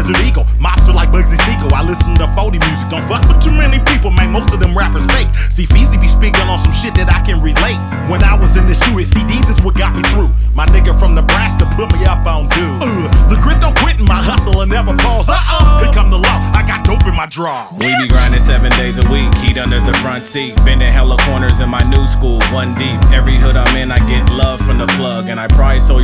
Desert Eagle, mobster like Bugsy Siegel. I listen to 40 music, don't fuck with too many people, man. Most of them rappers fake. See, Feezy be speaking on some shit that I can relate. When I was in the shoe, CDs is what got me through. My nigga from Nebraska put me up on dude. The grit don't quit in my hustle and never pause. Here come the law, I got dope in my draw. We be grinding 7 days a week, heat under the front seat, bending hella corners in my new school, one deep. Every hood I'm in, I get love from the plug, and I prize so